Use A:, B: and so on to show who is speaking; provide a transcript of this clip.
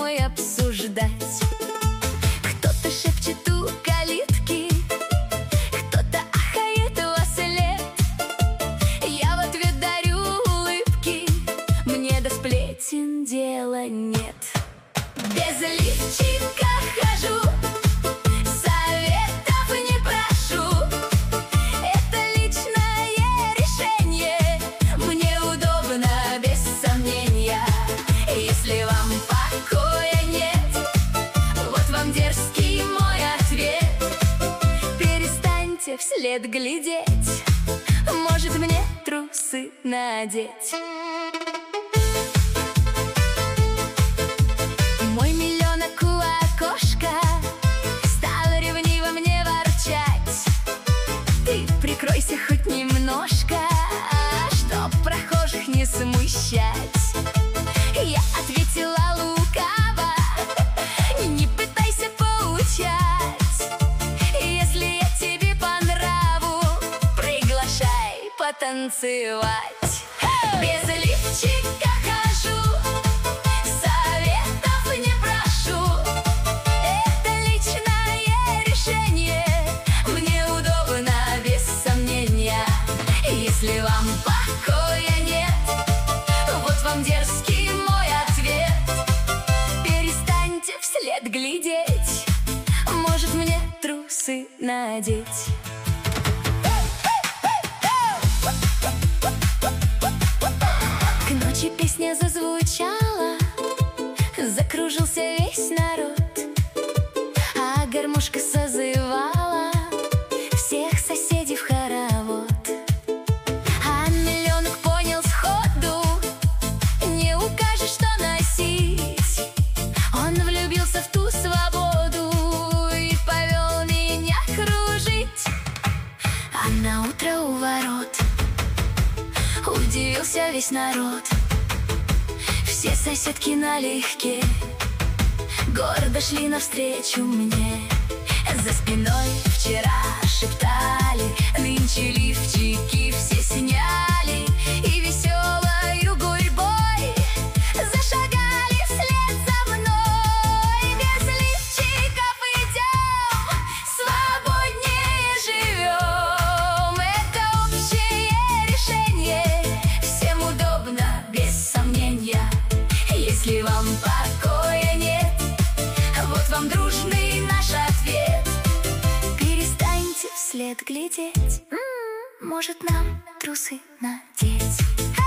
A: мой обсуждать. Кто-то шепчет у калитки, кто-то ахает во след. Я в ответ дарю улыбки, мне до сплетен дела нет. Без лифчика хожу, советов не прошу. Это личное решение, мне удобно, без сомнения. Если вам покоя нет, вот вам дерзкий мой ответ. Перестаньте вслед глядеть, может мне трусы надеть. Мой миллионок у окошка стал ревниво мне ворчать. Ты прикройся хоть немножко, чтоб прохожих не смущать. Я ответила лукаво: не пытайся поучать. Если я тебе по нраву, приглашай потанцевать. Без лифчика хожу, советов не прошу. Это личное решение, мне удобно, без сомнения. Если вам покоя нет, вот вам дерзкий мой ответ. Перестаньте вслед глядеть, может мне трусы надеть. К ночи песня зазвучала, закружился весь народ, а гармошка созывала всех соседей в хоровод. А миллионок понял сходу, не укажешь, что носить. Он влюбился в ту свободу и повел меня кружить. А на утро у ворот удивился весь народ. Все соседки налегке гордо шли навстречу мне. За спиной вчера шептали, нынче лифчики все сняли, и веселою гурьбой зашагали вслед за мной. Без лифчиков идем, свободнее живем. Это общее решение, всем удобно, без сомнения. Если вам покоя нет, вот вам дружный наш ответ. Перестаньте вслед глядеть, может нам трусы надеть.